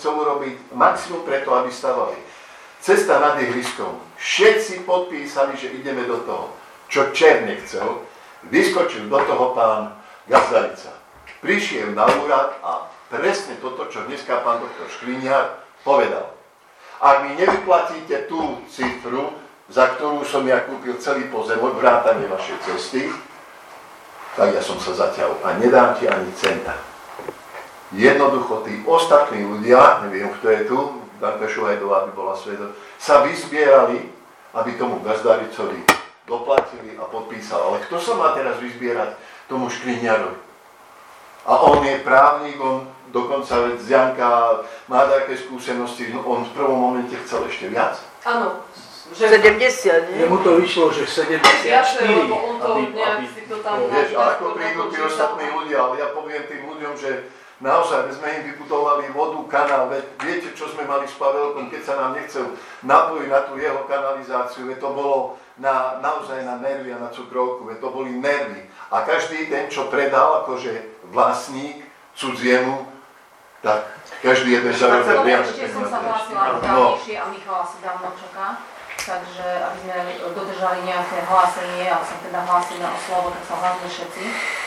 chcel urobiť maximum preto, aby stavali. Cesta nad ihriskom. Všetci podpísali, že ideme do toho. Čo Čer nechcel, vyskočil do toho pán Gazdarica. Prišiel na úrad a presne toto, čo dneska pán doktor Škriňar povedal. Ak mi nevyplatíte tú cifru, za ktorú som ja kúpil celý pozemok, vrátane vašej cesty, tak ja som sa zaťahol a nedám ti ani centa. Jednoducho tí ostatní ľudia, neviem kto je tu, Danka Šuhajdová by bola svedok, sa vyzbierali, aby tomu Gazdaricovi doplatili a podpísal. Ale kto sa má teraz vyzbierať tomu Škriňarovi? A on je právnik, on dokonca z Janka má také skúsenosti, on v prvom momente chcel ešte viac. Áno. 70, nie? Jemu to vyšlo, že 74, lebo on to nejak si to tam... Vieš, a ako prídu tí ostatní ľudia, ale ja poviem tým ľuďom, že naozaj sme im vybudovali vodu, kanál, veď viete, čo sme mali s Pavelkom, keď sa nám nechcel napojiť na tú jeho kanalizáciu, veď to bolo naozaj na nervy a na cukrovku, veď to boli nervy. A každý ten, čo predal akože vlastník cudziemu, tak každý jeden zarobil viac. Ešte som sa hlásila dávnejšie a Michala si dávno čaká, takže aby sme dodržali nejaké hlásenie, ale sa teda hlásime o slovo, tak sa hlásime všetci.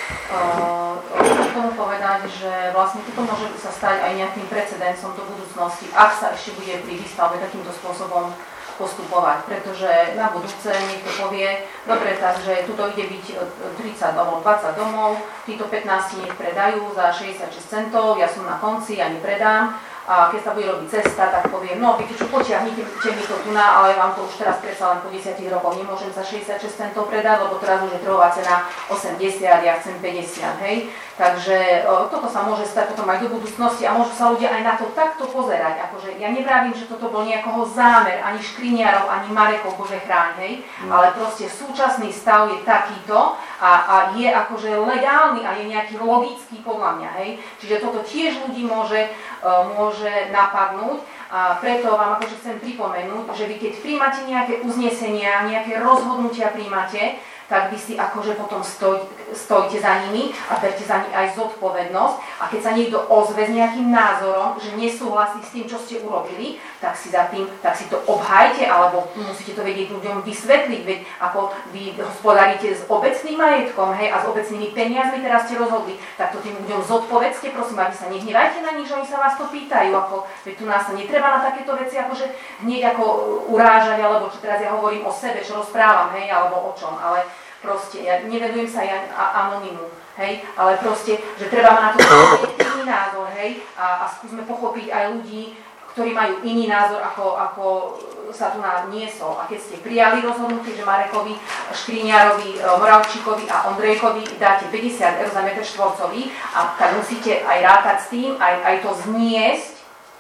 Chcem tomu povedať, že vlastne toto môže sa stať aj nejakým precedensom do budúcnosti, ak sa ešte bude pri výstavbe takýmto spôsobom postupovať, pretože na budúce niekto povie, dobre, takže tuto ide byť 30 alebo 20 domov, títo 15 nech predajú za 66 centov, ja som na konci, ja nepredám. A keď sa bude robiť cesta, tak poviem, no viete čo, potiahnite mi to tu na, ale vám to už teraz predsa len po 10 rokoch nemôžem za 66 centov predať, lebo teraz už je trhová cena 80, ja chcem 50, hej. Takže toto sa môže stať potom aj do budúcnosti a môžu sa ľudia aj na to takto pozerať. Akože ja nevravím, že toto bol nejakého zámer, ani Škriňarov, ani Marekov, Bože chráň, hej. Ale proste súčasný stav je takýto a je akože legálny a je nejaký logický podľa mňa, hej. Čiže toto tiež ľudí môže napadnúť a preto vám akože chcem pripomenúť, že vy keď príjmate nejaké uznesenia, nejaké rozhodnutia príjmate, tak vy si akože potom stojíte za nimi a berte za nimi aj zodpovednosť a keď sa niekto ozve s nejakým názorom, že nesúhlasí s tým, čo ste urobili, tak si to obhajte alebo musíte to vedieť ľuďom vysvetliť, veď ako vy hospodaríte s obecným majetkom, hej, a s obecnými peniazmi teraz ste rozhodli, tak to tým ľuďom zodpovedzte, prosím, aby sa nehnevajte na nich, že oni sa vás to pýtajú, ako, veď tu nás sa netreba na takéto veci akože hneď ako urážať, alebo čo teraz ja hovorím o sebe, čo rozprávam, hej, alebo o čom, ale proste, ja nevedujem sa ja anonymu, hej, ale proste, že treba ma na to iný názor, hej, a skúsme pochopiť aj ľudí, ktorí majú iný názor, ako sa tu niesol. A keď ste prijali rozhodnutie, že Marekovi, Škriňarovi, Moravčíkovi a Ondrejkovi dáte 50 eur za metr štvorcový, a tak musíte aj rátať s tým, aj to zniesť,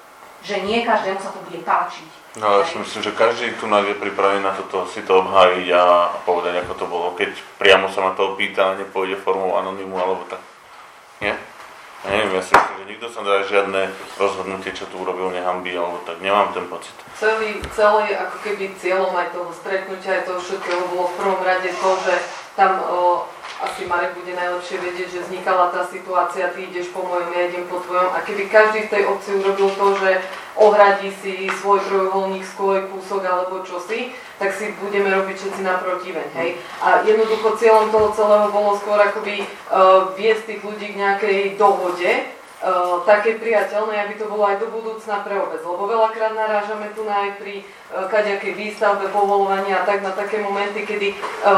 že nie každému sa to bude páčiť. No, ja si myslím, že každý tu nás je pripravený na toto si to obhájiť a povedať, ako to bolo. Keď priamo sa ma to opýta, nepôjde formou anonymu alebo tak. Nie? Ja neviem, ja si myslím, že nikto sa dá žiadne rozhodnutie, čo tu urobil, nehanbí, alebo tak. Nemám ten pocit. Celý ako keby cieľom aj toho stretnutia, aj toho všetkého bolo v prvom rade to, že tam asi Marek bude najlepšie vedieť, že vznikala tá situácia, ty ideš po mojom, ja idem po tvojom a keby každý v tej obci urobil to, že ohradí si svoj trojuholník, svoj kúsok alebo čosi, tak si budeme robiť všetci na protiveň, hej. A jednoducho cieľom toho celého bolo skôr akoby viesť tých ľudí k nejakej dohode, také priateľné, aby to bolo aj do budúcna pre obec, lebo veľakrát narážame tu aj pri kadejakej výstavbe, povoľovaní a tak na také momenty, kedy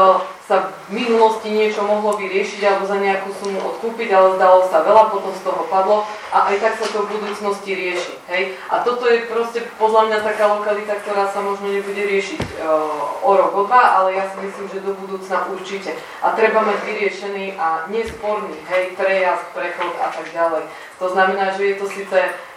sa v minulosti niečo mohlo vyriešiť alebo za nejakú sumu odkúpiť, ale zdalo sa veľa, potom z toho padlo a aj tak sa to v budúcnosti rieši, hej. A toto je proste podľa mňa taká lokalita, ktorá sa možno nebude riešiť o rok, o dva, ale ja si myslím, že do budúcna určite. A treba mať vyriešený a nesporný, hej, prejazd, prechod a tak ďalej. To znamená, že je to síce,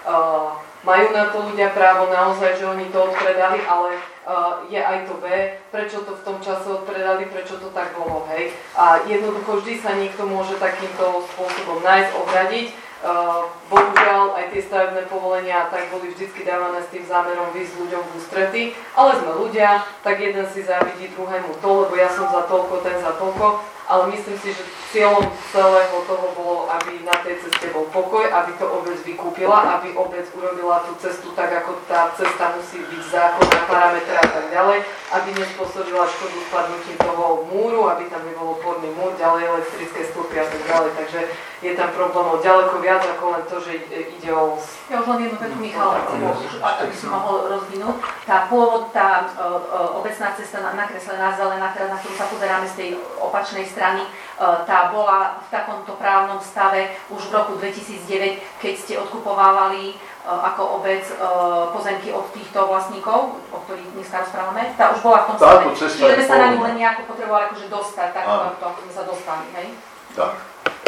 majú na to ľudia právo naozaj, že oni to odpredali, ale je aj to B, prečo to v tom čase odpredali, prečo to tak bolo, hej. A jednoducho vždy sa niekto môže takýmto spôsobom nájsť, ohradiť. Bohužiaľ aj tie stavebné povolenia tak boli vždycky dávané s tým zámerom výsť ľuďom v ústrety, ale sme ľudia, tak jeden si závidí druhému to, lebo ja som za toľko, ten za toľko, ale myslím si, že cieľom celého toho bolo, aby na tej ceste bol pokoj, aby to obec vykúpila, aby obec urobila tú cestu tak, ako tá cesta musí byť zákonná, parametra a tak ďalej, aby nespôsobila škodu spadnutím toho múru, aby tam nebol oporný múr, ďalej elektrické stĺpy a tak ďalej. Takže je tam problémov ďaleko viac ako len to, že ide o... Ja už len jednu vetu, Michal, aby som mohol rozvinúť. Tá obecná cesta nakreslená zelená, teraz na ktorú sa pozeráme z tej opačnej strany, tá bola v takomto právnom stave už v roku 2009, keď ste odkupovávali ako obec pozemky od týchto vlastníkov, o ktorých dneska rozprávame. Tá už bola v tom stave. Čiže sme sa na ňu len nejako potrebovali akože dostať, tak to sme sa dostali, hej? Tak.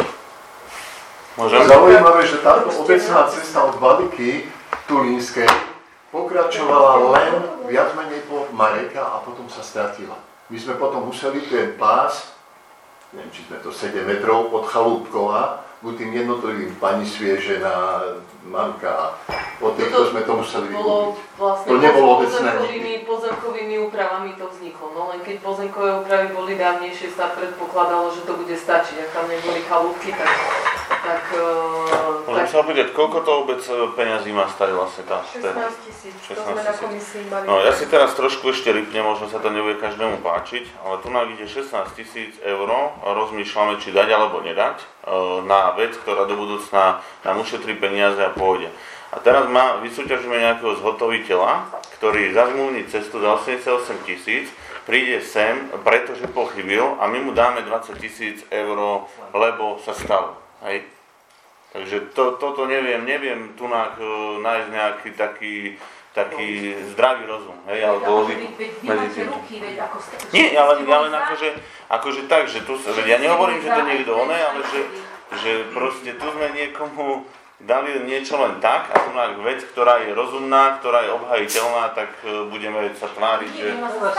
Môžem? Zaujímavé, že táto obecná cesta od Valiky Tulínskej pokračovala len viac menej po Mareka a potom sa stratila. My sme potom museli ten pás, neviem, či sme to 7 metrov od Chalúbkova, buď tým jednotlivým pani Sviežena, Manka, od týchto sme to museli vykúpiť. Vlastne to nebolo obecné nikdy. pozemkovými úpravami to vzniklo. No len keď pozemkové úpravy boli dávnejšie, sa predpokladalo, že to bude stačiť. Ak tam neboli chalúbky, tak Môžem sa opýtať, koľko to obec peňazí má stať vlastne tá? 16 000, to sme na komisii mali. No ja si teraz trošku ešte rýpnem, možno sa to nebude každému páčiť, ale tu nám ide 16 000 eur a rozmýšľame, či dať alebo nedať na vec, ktorá do budúcna nám ušetrí peniaze a pôjde. A teraz vysúťažíme nejakého zhotoviteľa, ktorý zazmluvní cestu za 88 000, príde sem, pretože pochybil a my mu dáme 20 000 eur, lebo sa stalo. Hej? Takže toto neviem tu nájsť nejaký taký zdravý rozum, hej, alebo medzi tým. Nie, ale len akože tak, že tu, ja nehovorím, že to niekto ale že proste tu sme niekomu dali niečo len tak, a tu na vec, ktorá je rozumná, ktorá je obhajiteľná, tak budeme sa tváriť, že...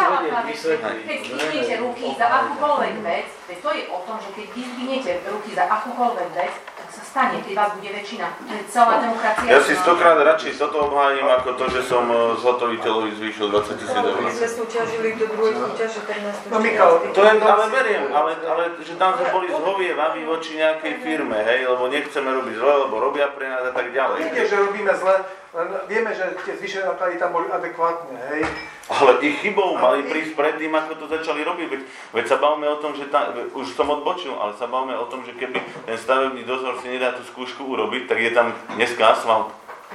Keď zdvihnete ruky za akúkoľvek vec, to je o tom, že keď vy zdvihnete ruky za akúkoľvek vec, tak sa stane, keď vás bude väčšina. Celá demokracia... Ja si 100-krát radšej toto obhájim, ako to, že som zhotoviteľovi zvýšil 20 000 eur. My sme súťažili do druhej súťaže, tak nás to to je, ale veriem, ale že tam sme boli zhovievaví voči nejakej firme, hej, lebo nechceme robiť zle, lebo robia pre nás a tak ďalej. Viete, že robíme zle, vieme, že tie zvýšené náklady tam boli adekvátne, hej. Ale ich chybou mali prísť predtým, ako to začali robiť. Veď sa bavíme o tom, že už som odbočil, ale sa bavíme o tom, že keby ten stavebný dozor si nedá tú skúšku urobiť, tak je tam dneska asfalt.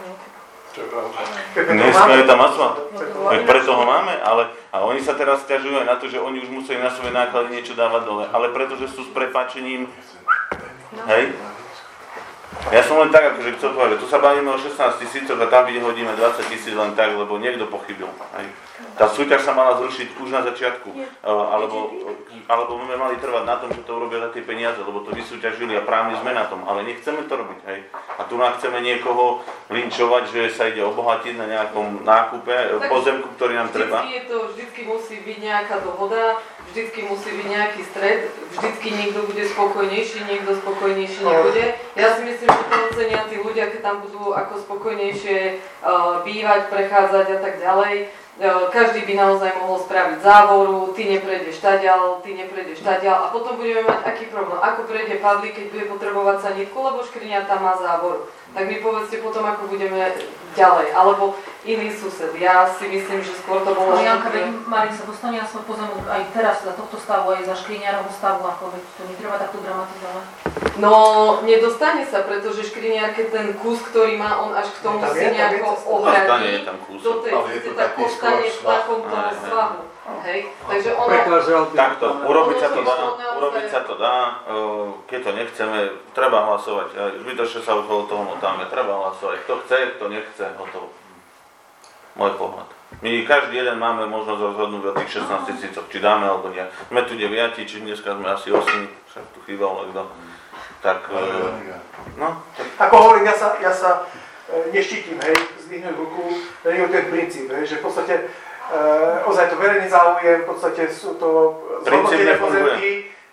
Dneska je tam asfalt. Veď preto ho máme, a oni sa teraz sťažujú aj na to, že oni už museli na svoje náklady niečo dávať dole. Ale pretože sú s prepáčením, hej? Ja som len tak, akože chcel povedať, že tu sa bavíme o 16 000 a tam hodíme 20 000 len tak, lebo niekto pochybil. Hej. Tá súťaž sa mala zrušiť už na začiatku, alebo my mali trvať na tom, že to urobia za tie peniaze, lebo to vysúťažili a právne sme na tom, ale nechceme to robiť. Hej. A tu nám chceme niekoho linčovať, že sa ide obohatiť na nejakom nákupe pozemku, ktorý nám treba. Vždycky musí byť nejaká dohoda, vždycky musí byť nejaký stred, vždycky niekto bude spokojnejší, niekto spokojnejší nebude. Ja si myslím, že to ocenia tí ľudia, keď tam budú ako spokojnejšie bývať, prechádzať a tak ďalej. Každý by naozaj mohol spraviť závoru, ty neprejdeš tadiaľ a potom budeme mať aký problém. Ako prejde Pavlík, keď bude potrebovať sanitku, lebo škriňa tam má závoru. Tak mi povedzte potom, ako budeme ďalej, alebo iný sused. Ja si myslím, že skôr to bolo... Janka, Marin sa dostane na svoj pozemok aj teraz za tohto stavu, aj za škriňárovho stavu, ako to netreba takto dramatizovať. No, nedostane sa, pretože škriňár, keď ten kus, ktorý má, on až k tomu si nejako ohradí, do tej tak ostane v takomto svahu. Hej, takže ono... Takto, urobiť sa to dá, keď to nechceme, treba hlasovať. Zbytočne sa okolo toho motáme, treba hlasovať. Kto chce, kto nechce, hotovo. Môj pohľad. My každý jeden máme možnosť rozhodnúť o tých 16 000, či dáme alebo nie. Sme tu 9, či dneska sme asi 8, však tu chýbal niekto. Tak, no. Ako hovorím, ja sa neštítim, hej, zdvihnúť ruku, je ten princíp, hej, že v podstate ozaj to verejný záujem, v podstate sú to zhodnotené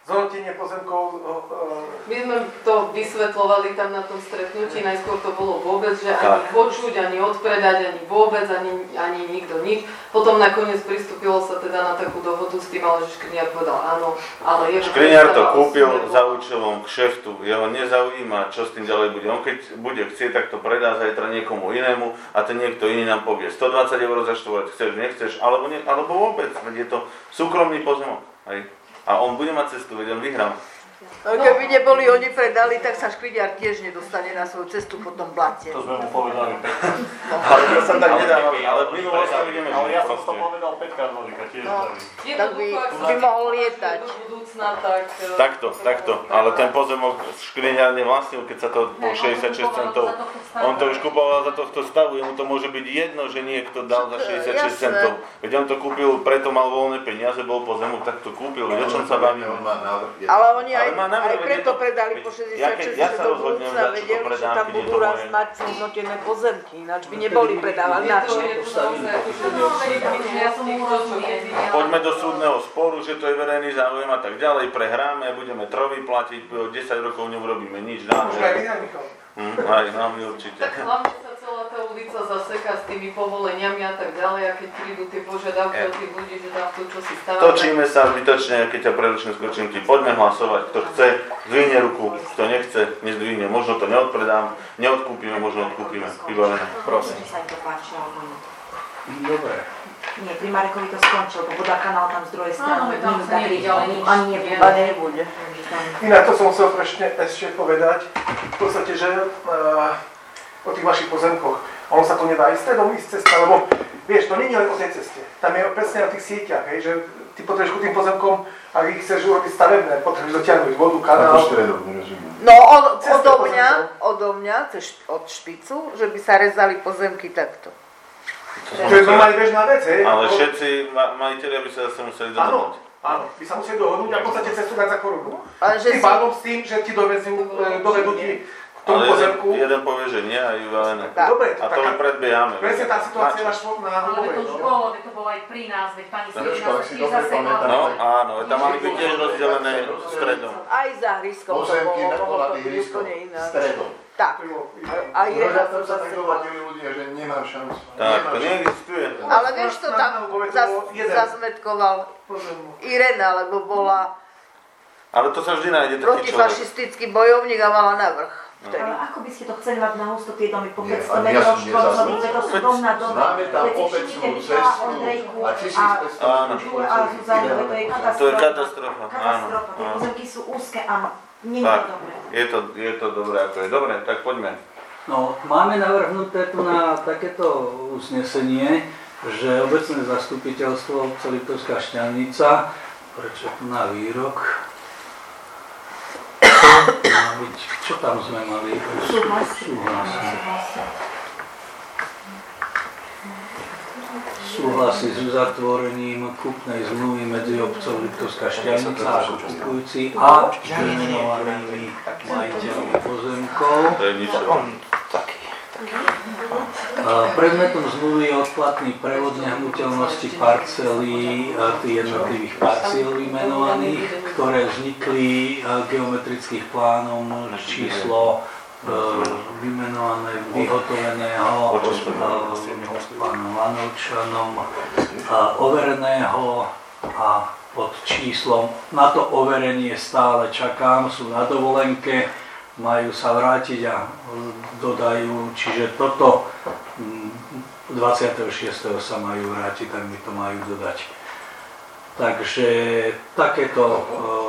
zhodnotenie pozemkov. My sme to vysvetľovali tam na tom stretnutí, najskôr to bolo vôbec, že ani počuť, ani odpredať, ani vôbec, ani nikto nič. Potom nakoniec pristúpilo sa teda na takú dohodu s tým, ale že Škriňar povedal áno, ale je... Škriňar to kúpil za účelom kšeftu, jeho nezaujíma, čo s tým ďalej bude. On keď bude chcieť, tak to predá zajtra niekomu inému a ten niekto iný nám povie 120 € za štvorec, chceš, nechceš, alebo vôbec, veď je to súkromný pozemok. Hej. A on bude mať cestu, veď on vyhrá. No, keby neboli oni predali, tak sa Škriňar tiež nedostane na svoju cestu po tom blate. To sme mu povedali Petka. Ale to sa tak nedá, ale v minulosti ideme Ale ja som proste. to povedal Petka Nolika tiež. Tak by mohol lietať. Do budúcna, tak... Takto, ale ten pozemok Škriňar nevlastnil, keď sa to bol 66 centov. On to už kupoval za tohto stavu, jemu to môže byť jedno, že niekto dal za 66 centov. Veď on to kúpil, preto mal voľné peniaze, bol pozemok, tak to kúpil, o čom sa bavíme. Ale oni aj preto predali po 66 do budúcna, vedeli, že tam budú raz mať zhodnotené pozemky, ináč by neboli predávať na čo. Poďme do súdneho sporu, že to je verejný záujem a tak ďalej, prehráme, budeme trovy platiť, 10 rokov neurobíme nič. Už aj vydaj, Michal. Aj nami určite. Tak hlavne sa celá tá ulica zaseká s tými povoleniami a tak ďalej, a keď prídu tie požiadavky od tých ľudí, že tam tu čo si stáva. Točíme sa zbytočne, keď ťa preručím, skočím ti. Poďme hlasovať. Kto chce, zdvihne ruku. Kto nechce, nezdvihne. Možno to neodpredám, neodkúpime, možno odkúpime. Vybavené. Prosím. Či sa im to páči, alebo nie. Dobre. Nie, pri Marekovi to skončil, bo Voda kanál tam z druhej strany. Tam sa nevidel nič. Ani nebude. Inak to som chcel ešte povedať, v podstate, že o tých vašich pozemkoch, ono sa to nedá ísť stredom, ísť cesta, lebo vieš, to nie je len o tej ceste, tam je presne na tých sieťach, hej, že ty potrebuješ ku tým pozemkom, ak ich chceš urobiť stavebné, potrebuješ dotiahnuť vodu, kanál. Ako stredom, nerozumiem. No odo mňa, od špicu, že by sa rezali pozemky takto. To je normálne bežná vec, hej. Ale všetci majiteľia by sa zase museli dohodnúť. Áno, by sa museli dohodnúť a v podstate cestu dať za korunu. Si... Tým pádom s tým, že ti dovedú ti k tomu pozemku. Ale jeden povie, že nie a vybavené. Dobre, a to my predbiehame. Presne tá situácia na Ale to už bolo, to bolo aj pri nás, veď pani Sirina sa tiež zasekla. No áno, tam mali byť tiež rozdelené stredom. Aj za Hriskom to Pozemky mohlo na to byť Hriskom, úplne ináč. stredom. Tak. A Irena Tam to sa tak zasekla. dohodili ľudia, že nemám šancu. Tak, to neexistuje. Ale vieš, to tam zazmetkoval Irena, lebo bola Ale to sa vždy nájde taký človek. protifašistický bojovník a mala navrch. Ale ako by ste to chceli mať na husto tie domy po Nie, 500 ale metrov jasne, štvorcových, to sú dom na dom. Máme tam Veď obecnú ešte cestu Ondrejku a 1500 Áno. a Zuzanove, to je katastrofa. To je katastrofa, áno. Katastrofa, tie áno. pozemky sú úzke a nie je Tak, to dobré. je to dobré, ako je. Dobre, tak poďme. No, máme navrhnuté tu na takéto uznesenie, že obecné zastupiteľstvo obce Liptovská Šťavnica, prečo tu na výrok, má byť, čo tam sme mali? Súhlasí s uzatvorením kúpnej zmluvy medzi obcov Liptovská Šťavnica ako kupujúci a vymenovanými majiteľmi pozemkov. To je nič. Predmetom zmluvy je odplatný prevod nehnuteľnosti parcely tých jednotlivých parciel vymenovaných, ktoré vznikli geometrických plánom číslo vymenované, vyhotoveného pánom Lanovčanom, overeného a pod číslom. Na to overenie stále čakám, sú na dovolenke, majú sa vrátiť a dodajú, čiže toto 26. sa majú vrátiť, tak mi to majú dodať. Takže takéto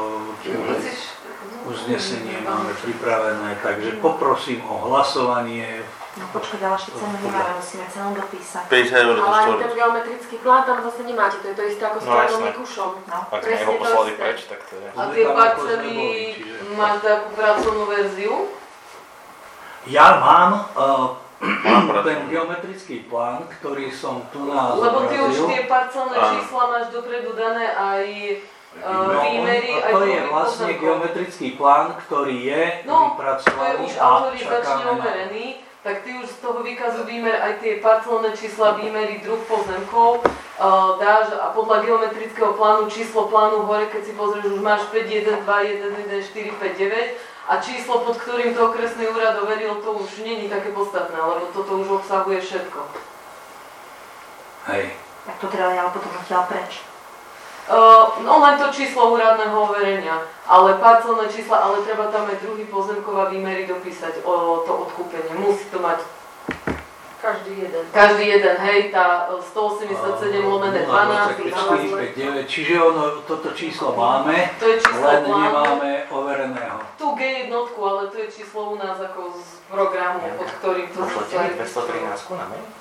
uznesenie máme pripravené, takže poprosím o hlasovanie. No počkať, ale ešte cenu nemáme, musíme cenu dopísať. 50 € za Ale aj štvorec. ten geometrický plán tam zase nemáte, to je to isté ako s právnym Mikušom. Ak sme Presne ho to poslali isté. preč, tak to je. A tie parcely máš takú pracovnú verziu? Ja mám Mám ten geometrický plán, ktorý som tu na Lebo ty už zobrazil. tie parcelné Áno. čísla máš dopredu dané aj No, výmery, aj to je druhy vlastne pozemkov. geometrický plán, ktorý je No, to je vypracovaný už a autorizačne čakáme na... overený, tak ty už z toho vykazu výmer aj tie parcelné čísla, výmery, druh pozemkov, dáš a podľa geometrického plánu, číslo plánu hore, keď si pozrieš, už máš 5, 1, 2, 1, 1, 4, 5, 9 a číslo, pod ktorým to okresný úrad overil, to už nie je také podstatné, lebo toto už obsahuje všetko. Hej. Tak to teda ale potom odtiaľ preč. No len to číslo úradného overenia, ale parcelné čísla, ale treba tam aj druhý pozemkov a výmery dopísať o to odkúpenie. Musí to mať každý jeden, hej, tá 187/12. Čiže ono, toto číslo máme, to je číslo len plánu. nemáme overeného. Tu G1, ale to je číslo u nás ako z programu, pod ktorým to sa... 213 na mail?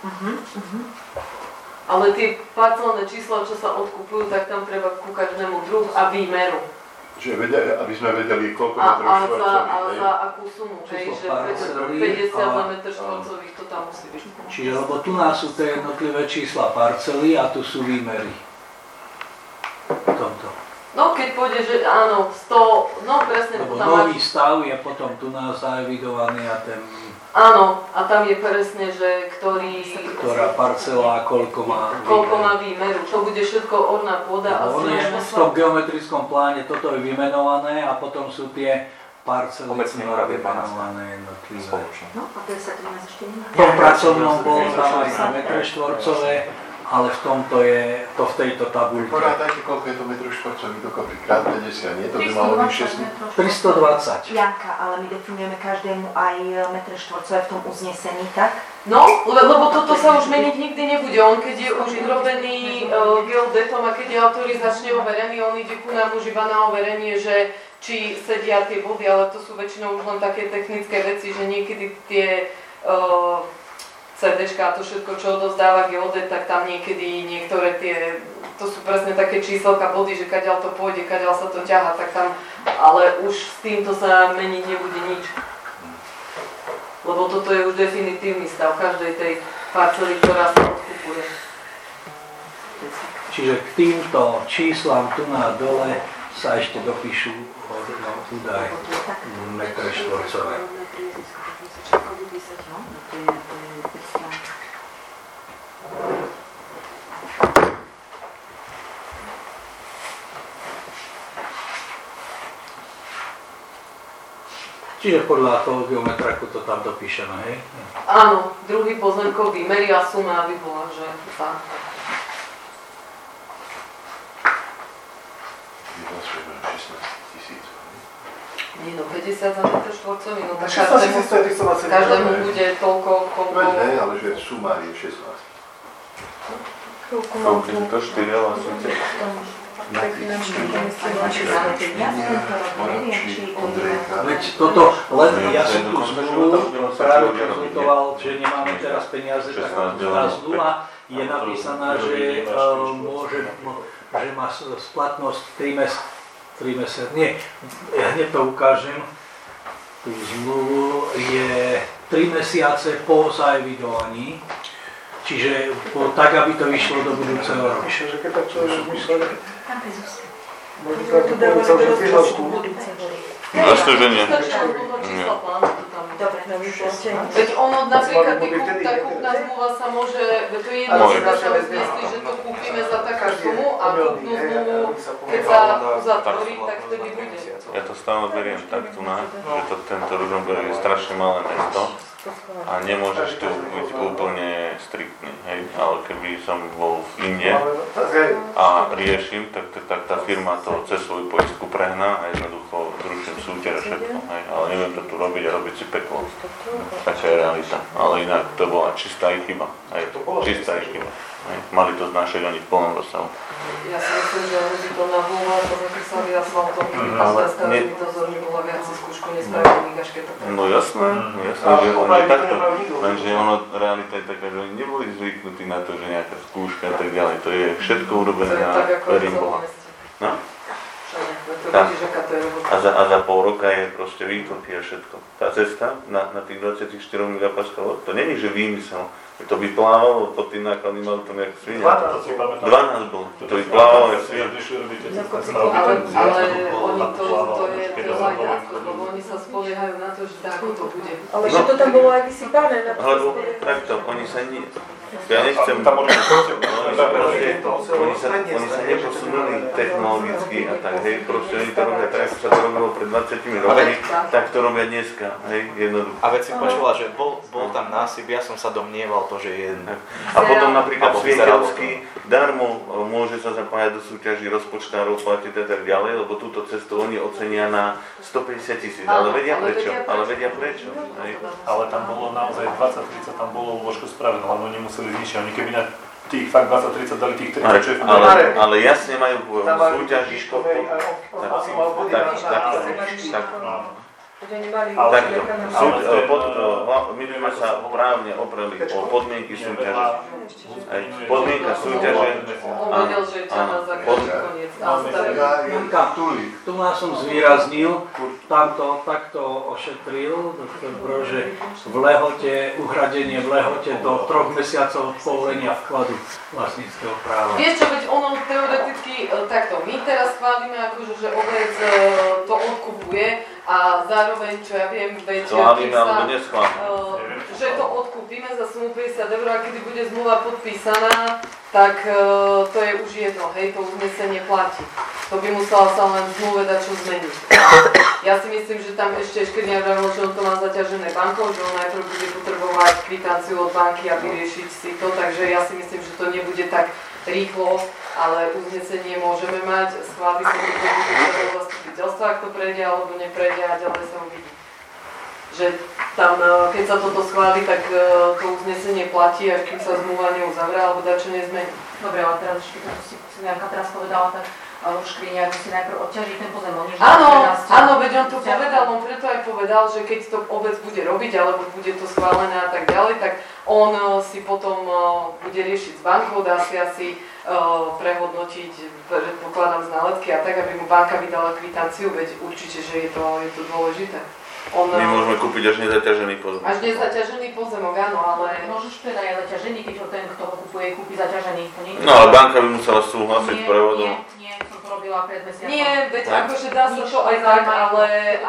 Ale tie parcelné čísla, čo sa odkupujú, tak tam treba ku každému druhu a výmeru. Že aby sme vedeli, koľko metrov štvorcových. A za akú sumu, hej, že 50 za metr štvorcových to tam musí byť. Čiže, lebo tu nás sú tie jednotlivé čísla parcely a tu sú výmery. V tomto. No keď pôjde, že áno, 100, no presne. Lebo nový stav je potom tu nás zaevidovaný a ten... Áno, a tam je presne, že ktorá parcela a koľko má výmeru. To bude všetko orná pôda a v tom geometrickom pláne toto je vymenované a potom sú tie parcely vymenované jednotlivé. No a to je sa 13 ešte nemá. V tom pracovnom bolo tam aj na metre štvorcové, ale v tomto je to v tejto tabuľke. Porátajte, koľko je to metrov štvorcových dokopy, krát 50, nie? To by malo byť 6. 320. Janka, ale my definujeme každému aj metre štvorcové v tom uznesení, tak? No, lebo toto sa už meniť nikdy nebude. On keď je už urobený geodetom a keď je autorizačne overený, on ide ku nám už iba na overenie, že či sedia tie body, ale to sú väčšinou už len také technické veci, že niekedy tie CDčka a to všetko, čo odovzdáva geodet, tak tam niekedy niektoré tie, to sú presne také číselka body, že kaďal to pôjde, kaďal sa to ťaha, tak tam, ale už s týmto sa meniť nebude nič. Lebo toto je už definitívny stav každej tej parcely, ktorá sa odkupuje. Čiže k týmto číslam tu na dole sa ešte dopíšu údaj metre štvorcové. Čiže podľa toho geometraku to tam dopíšeme, hej? Áno, druhý pozemkov výmery a suma, aby bola, že tá. Nie, no 50 za metr štvorcový, no tak každému bude toľko, koľko... Hej, ale že sumár je 16. Koľko je to 4, ale asi Veď toto, len ja som tú zmluvu práve konzultoval, že nemáme teraz peniaze, tak tá zmluva je napísaná, že má splatnosť 3 mesiace. Nie, ja hneď to ukážem. Tú zmluvu je 3 mesiace po zaevidovaní. Čiže tak, aby to vyšlo do budúceho roku. Že keď tak človek myšľa, zaštrženie. Veď ono napríklad tá kúpna zmluva sa môže, to je jedno, že to kúpime za takú sumu a kúpnu zmluvu, keď sa uzatvorí, tak vtedy bude. Ja to stále beriem tak tu na, že tento Ružomberok je strašne malé mesto a nemôžeš tu byť úplne striktný, hej, ale keby som bol v Inde a riešim, tak tá firma to cez svoju poistku prehná a jednoducho zruším súťaž a všetko, hej, ale neviem to tu robiť a robiť si peklo. Taká je realita, ale inak to bola čistá ich chyba, hej, čistá ich chyba. Mali to znášať oni v plnom rozsahu. Ja si myslím, že oni by to na hôle, to zapísali asfaltom, keby pastárska dozor nebola viac skúšku nespravených, až keď to prejde. No jasné, že oni takto, lenže ono, realita je taká, že oni neboli zvyknutí na to, že nejaká skúška a tak ďalej, to je všetko urobené na verím Boha. No? A za pol roka je proste výkonky a všetko. Tá cesta na tých 24 megapascalov, to není, že výmysel. To vyplávalo pod tým nákladným autom, jak svinia. 12 bol. To vyplávalo, jak svinia. Ale oni to je celá jazko, lebo oni sa spoliehajú na to, že ako to bude. Ale že to tam bolo aj vysypané na to. Lebo takto, oni sa nie... Ja nechcem... Oni sa neposunuli technologicky a tak, hej, proste oni to robia tak, ako sa to robilo pred 20 rokmi, tak to robia dneska, hej, jednoducho. A veď si počula, že bol tam násyp, ja som sa domnieval to, že je... A potom napríklad Svietelský darmo môže sa zapájať do súťaží rozpočtárov, platiť a tak ďalej, lebo túto cestu oni ocenia na 150 000, ale vedia prečo. Ale tam bolo naozaj 20-30, tam bolo vložko spravené, lebo oni museli zničiť. Oni keby na tých fakt 20-30 dali tých 30, čo je ale jasne majú súťažisko. My sme sa právne opreli o podmienky súťaže. Podmienka súťaže. Tu nás som zvýraznil, tamto takto ošetril doktor Brož, že v lehote, uhradenie v lehote do 3 mesiacov od povolenia vkladu vlastníckeho práva. Vieš čo, veď ono teoreticky takto, my teraz chválime akože, že obec to odkupuje a zároveň, čo ja viem, veď že to odkúpime za sumu 50 € a kedy bude zmluva podpísaná, tak to je už jedno, hej, to uznesenie platí. To by musela sa len v zmluve dať čo zmeniť. Ja si myslím, že tam ešte Škriniar vravil, že on to má zaťažené bankou, že on najprv bude potrebovať kvitáciu od banky a vyriešiť si to, takže ja si myslím, že to nebude tak rýchlo, ale uznesenie môžeme mať, schváli sa to do zastupiteľstva, ak to prejde alebo neprejde a ďalej sa uvidí. Že tam, keď sa toto schváli, tak to uznesenie platí, až kým sa zmluva neuzavrie alebo dačo nezmení. Dobre, ale teraz ešte to si Janka teraz povedala, tak Škriniar musí najprv odťažiť ten pozemok. Áno, veď on to povedal, on preto aj povedal, že keď to obec bude robiť, alebo bude to schválené a tak ďalej, tak on si potom bude riešiť s bankou, dá si asi prehodnotiť, predpokladám znaletky a tak, aby mu banka vydala kvitáciu, veď určite, že je to dôležité. My môžeme kúpiť až nezaťažený pozemok. Až nezaťažený pozemok, áno, ale... Môžeš teda aj zaťažený, keď ten, kto ho kúpuje, kúpi zaťažený. To nie je... No ale banka by musela súhlasiť s prevodom. Nie, som to robila pred mesiacom. Nie, veď akože dá sa to aj tak, ale...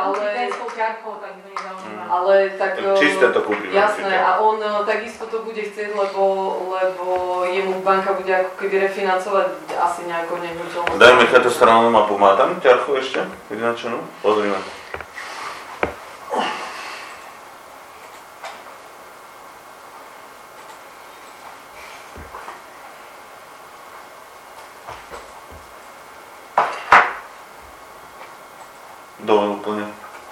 Ale tak... Čisté to kúpime. Jasné, a on takisto to bude chcieť, lebo jemu banka bude ako keby refinancovať asi nejakou nehnuteľnosť. Dajme katastrálnu mapu, má tam ťarchu ešte vyznačenú? Pozrime. Dole úplne.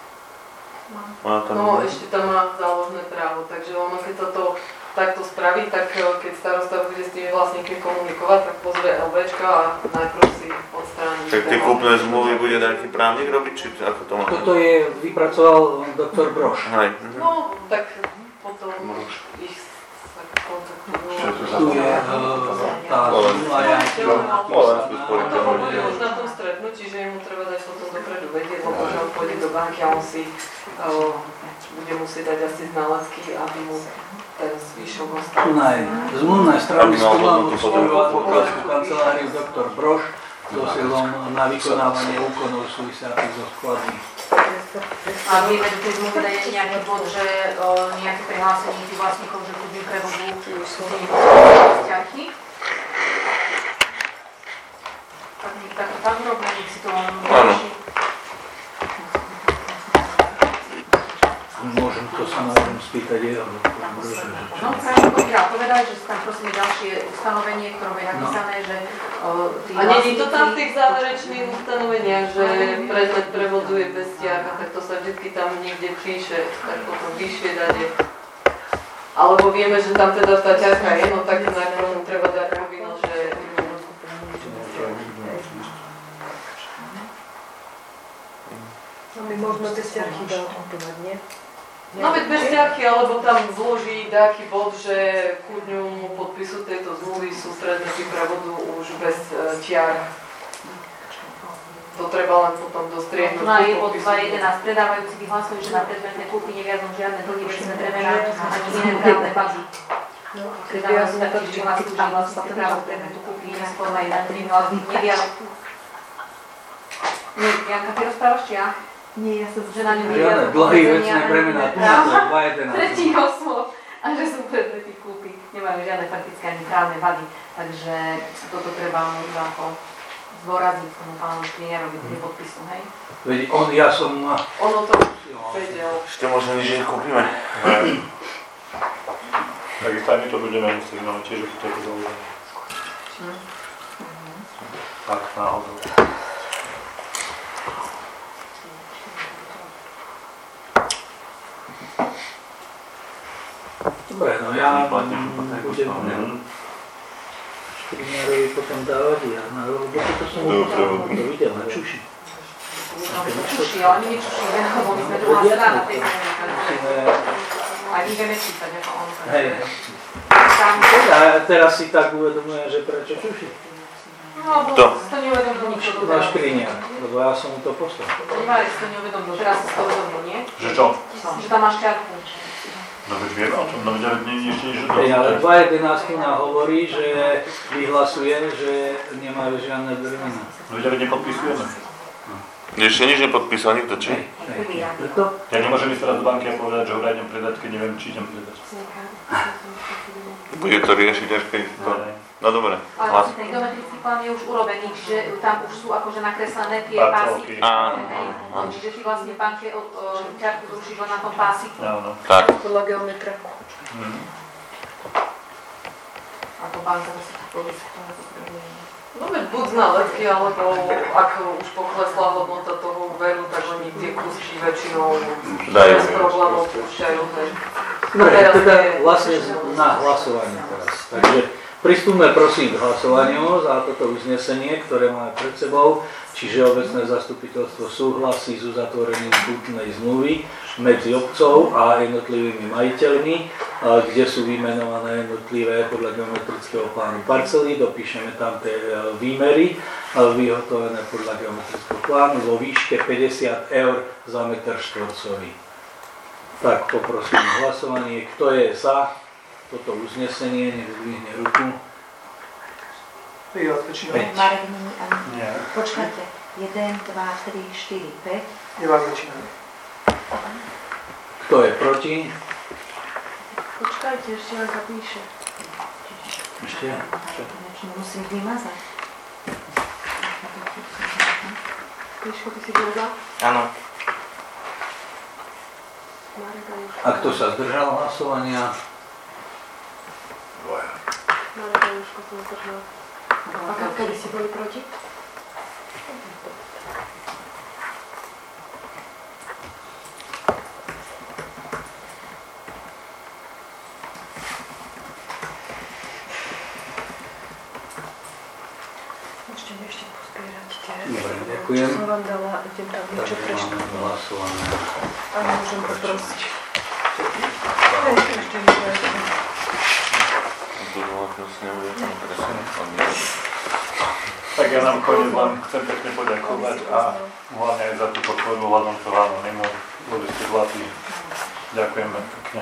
No ešte tam má záložné právo, takže ono keď sa to takto spraví, tak keď starosta bude s tými vlastníkmi komunikovať, tak pozrie LBčka a najprv si odstráni. Tak tie kúpne zmluvy bude nejaký právnik robiť, či ako to má? Toto je vypracoval doktor Brož. Hej. No, tak potom ich sa kontaktujú. Tu je tá zmluva, ja to bude už na tom stretnutí, že mu treba dať potom dopredu vedieť, lebo že on pôjde do banky a on si bude musieť dať asi znalecky, aby mu ten zvýšok ostal. Zmluvné strany skúmajú svoju advokátskú kanceláriu doktor Brož s dosahom na vykonávanie úkonov súvisiacich so skladmi. A vieme do tej zmluvy dať nejaký bod, že nejaké prehlásenie tých vlastníkov, že kľudne prevodú sú vzťahy. Tak urobme, nech si to rieši. Môžem to sa môžem spýtať aj o No, práve pokiaľ povedali, že sú tam prosíme ďalšie ustanovenie, ktoré je napísané, že a nie je to tam v tých záverečných ustanoveniach, že predmet prevodu je bez ťah, tak to sa vždy tam niekde píše, tak potom vyššie dade. Alebo vieme, že tam teda tá ťarka je, no tak najprv mu treba dať povinnosť, že... No my môžeme tie ťarky dať úplne, nie? No veď bez ťarky, alebo tam zloží nejaký bod, že ku dňu podpisu tejto zmluvy sú predmety prevodu už bez ťar. To treba len potom dostriehnúť. No aj od 2.11 predávajúci vyhlasujú, že na predmetné kúpy neviazom žiadne dlhy, vecné bremena ani iné právne bazy. Keď tam sú takí, že vlastne tam vlastne právo predmetu kúpi, neskôr aj na tým, ale nedia. Nie, Janka, ty rozprávaš, či ja? Nie, ja som že na ňu žiadne dlhý vecné bremena, tu na to 2.11. Tretích osôb a že sú predmety kúpy. Nemajú žiadne faktické ani právne vady, takže toto treba možno ako zdôrazniť tomu pánu Škriňarovi, ktorý podpisu, hej? Veď ja som... Ono to vedel. Ešte možno nič nekúpime. Takisto aj my to budeme musieť, máme tiež to je zaujímavé. Tak, náhodou. Dobre, no ja budem Škriňarovi potom dávať lebo to som to videl na čuši. Čuši, ale my nečuši, lebo my sme druhá strana tej aj my vieme čítať ako on. Hej. A teraz si tak uvedomujem, že prečo čuši. No, bo si to neuvedomil nikto do teraz. Škriňar, lebo ja som mu to poslal. Nemali si to neuvedomil, teraz si to uvedomil, nie? Že čo? Že tam máš ťarku. No veď vieme o tom, no veď ale nie ešte nič dobre. Ale 2.11 nám hovorí, že vyhlasujem, že nemajú žiadne bremena. No veď ale nepodpisujeme. Ešte nič nepodpísal nikto, či? Ja nemôžem ísť teraz do banky a povedať, že ho idem predať, keď neviem, či idem predať. Bude to riešiť až keď to... No dobre. Ale ten geometrický plán je už urobený, čiže tam už sú akože nakreslené tie pásy. Čiže ty vlastne banke od ťarku zrušíš len na tom pásiku. Tak. Podľa geometra. A to banka zase povie, No veď buď znaletky, alebo ak už poklesla hodnota toho úveru, tak oni tie kúsky väčšinou bez problémov púšťajú. Dobre, teda vlastne na hlasovanie teraz. Takže pristúpme prosím k hlasovaniu za toto uznesenie, ktoré máme pred sebou, čiže obecné zastupiteľstvo súhlasí s uzatvorením kúpnej zmluvy medzi obcov a jednotlivými majiteľmi, kde sú vymenované jednotlivé podľa geometrického plánu parcely, dopíšeme tam tie výmery, vyhotovené podľa geometrického plánu vo výške 50 € za meter štvorcový. Tak poprosím hlasovanie, kto je za toto uznesenie, nech zdvihne ruku. Marek není ani. Počkajte. 1, 2, 3, 4, 5. Nemá väčšina. Kto je proti? Počkajte, ešte len zapíše. Ešte? Musím vymazať. Píško, ty si bol za? Áno. A kto sa zdržal hlasovania? Marek a Južko sa zdržal. A kedy si boli proti? Ešte pozbierať tie. Dobre, ďakujem. Som vám dala, idem tam niečo prečítať. Hlasovanie. A môžem poprosiť. Ešte niečo. Tak ja nám koniec vám chcem pekne poďakovať a hlavne aj za tú podporu hľadom toho anonymu. Boli ste zlatí. Ďakujeme pekne.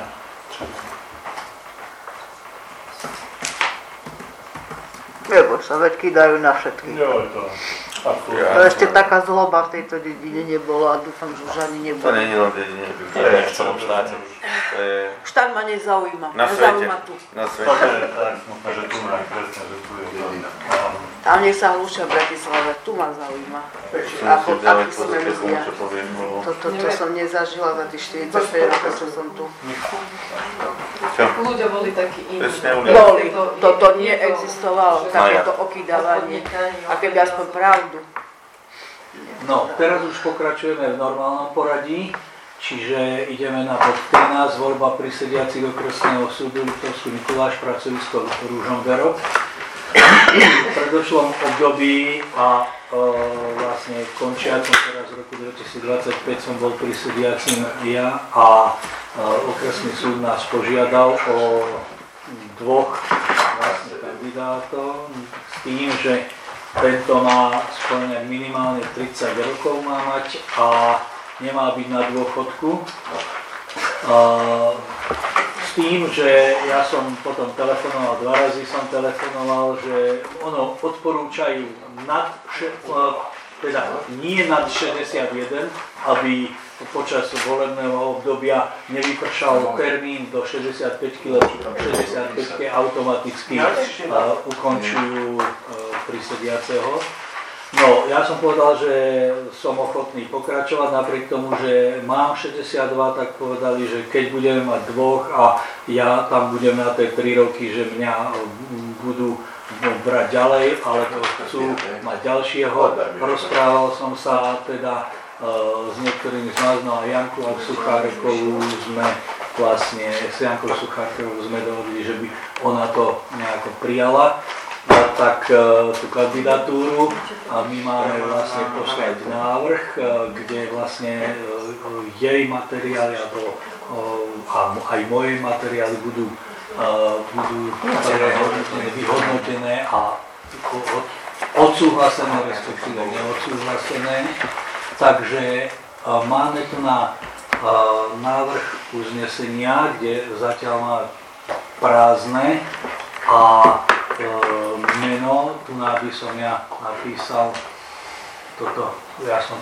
Lebo sa veď kydajú na všetky. Jo, to. To ešte taká zloba v tejto dedine nebola a dúfam, že už ani nebude. To nie je len dedine, to je v celom štáte. Štát ma nezaujíma. Na svete. Na svete. To je tak smutné, že tu máš presne, že tu je to. Tam nech sa hlúšia v Bratislave, tu ma zaujíma. Aký sme ľudia. To som nezažila za tých 45 rokov, čo som tu. Ľudia boli takí iní. Boli. Toto neexistovalo, takéto okydávanie. A keby aspoň pravdu. No, teraz už pokračujeme v normálnom poradí, čiže ideme na bod 13, voľba prisediacich okresného súdu Liptovský Mikuláš, pracovisko Ružomberok. V predošlom období a vlastne končiacom teraz v roku 2025 som bol prisediacim ja a okresný súd nás požiadal o dvoch vlastne kandidátov s tým, že tento má spĺňať minimálne 30 rokov má mať a nemá byť na dôchodku. Z tým, že ja som potom telefonoval, 2 razy som telefonoval, že ono odporúčajú teda nie nad 61, aby počas volebného obdobia nevypršal termín do 65 kg, 65 automaticky ukončujú prisediaceho. No, ja som povedal, že som ochotný pokračovať, napriek tomu, že mám 62, tak povedali, že keď budeme mať 2 a ja tam budem na tie 3 roky, že mňa budú brať ďalej, alebo chcú mať ďalšieho. Rozprával som sa teda s niektorými z nás, no a Janku a Suchárekovú sme vlastne, s Jankou Suchárekovou sme dohodli, že by ona to nejako prijala, tak tú kandidatúru a my máme vlastne poslať návrh, kde vlastne jej materiály a aj moje materiály budú vyhodnotené a odsúhlasené, respektíve neodsúhlasené. Takže máme tu na návrh uznesenia, kde zatiaľ má prázdne a meno, tu by som ja napísal toto, ja som